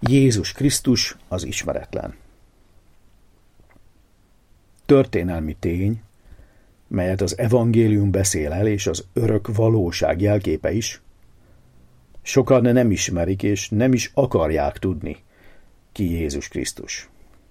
Jézus Krisztus az ismeretlen. Történelmi tény, melyet az evangélium beszél el, és az örök valóság jelképe is, sokan nem ismerik, és nem is akarják tudni, ki Jézus Krisztus.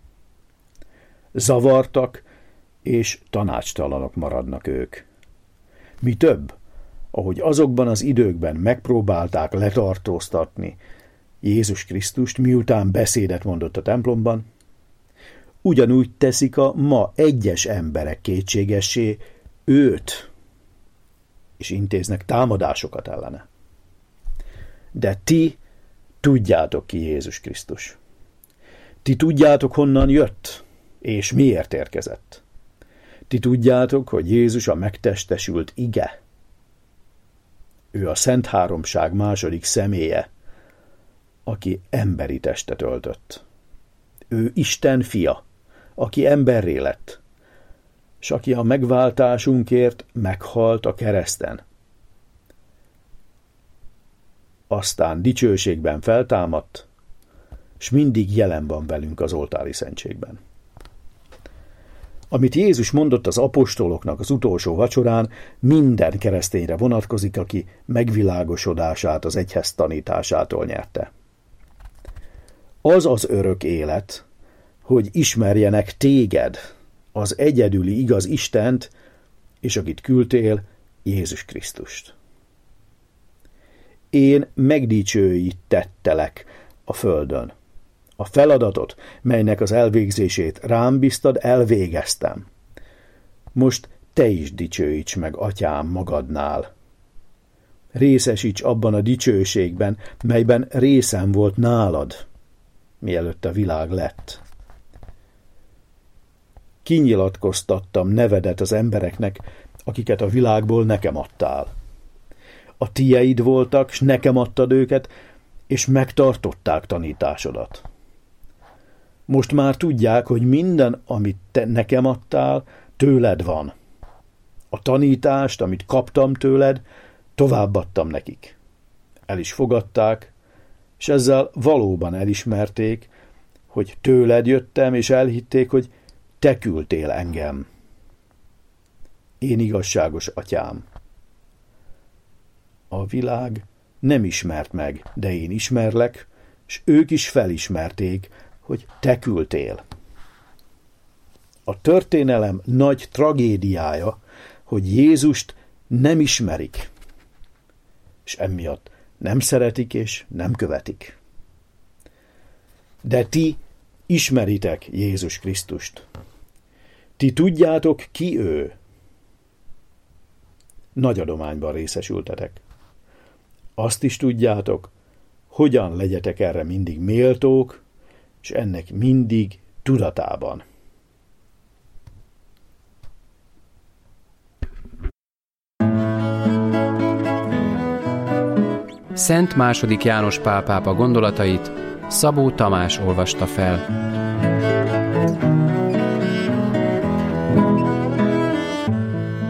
Zavartak, és tanácstalanok maradnak ők. Mi több, ahogy azokban az időkben megpróbálták letartóztatni Jézus Krisztust, miután beszédet mondott a templomban, ugyanúgy teszik a ma egyes emberek kétségessé őt, és intéznek támadásokat ellene. De ti tudjátok, ki Jézus Krisztus. Ti tudjátok, honnan jött, és miért érkezett. Ti tudjátok, hogy Jézus a megtestesült ige. Ő a Szent Háromság második személye, aki emberi testet öltött. Ő Isten fia, aki emberré lett, s aki a megváltásunkért meghalt a kereszten. Aztán dicsőségben feltámadt, s mindig jelen van velünk az oltári szentségben. Amit Jézus mondott az apostoloknak az utolsó vacsorán, minden keresztényre vonatkozik, aki megvilágosodását az egyház tanításától nyerte. Az az örök élet, hogy ismerjenek téged, az egyedüli igaz Istent, és akit küldtél, Jézus Krisztust. Én megdicsőítettelek a földön. A feladatot, melynek az elvégzését rám bíztad, elvégeztem. Most te is dicsőíts meg, atyám, magadnál. Részesíts abban a dicsőségben, melyben részem volt nálad, mielőtt a világ lett. Kinyilatkoztattam nevedet az embereknek, akiket a világból nekem adtál. A tieid voltak, s nekem adtad őket, és megtartották tanításodat. Most már tudják, hogy minden, amit te nekem adtál, tőled van. A tanítást, amit kaptam tőled, továbbadtam nekik. El is fogadták, és ezzel valóban elismerték, hogy tőled jöttem, és elhitték, hogy te küldtél engem. Én igazságos atyám. A világ nem ismert meg, de én ismerlek, és ők is felismerték, hogy te küldtél. A történelem nagy tragédiája, hogy Jézust nem ismerik, és emiatt nem szeretik és nem követik. De ti ismeritek Jézus Krisztust. Ti tudjátok, ki ő. Nagy adományban részesültetek. Azt is tudjátok, hogyan legyetek erre mindig méltók, és ennek mindig tudatában. Szent II. János Pál pápa gondolatait Szabó Tamás olvasta fel.